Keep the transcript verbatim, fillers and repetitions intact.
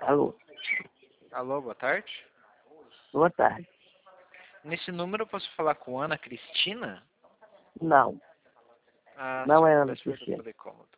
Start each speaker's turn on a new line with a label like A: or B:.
A: Alô,
B: Alô, boa tarde.
A: boa tarde.
B: Nesse número eu posso falar com Ana Cristina?
A: Não,
B: Ah,
A: não
B: se
A: é
B: eu
A: Ana
B: pudesse ver o
A: Cristina.
B: telefone cômodo.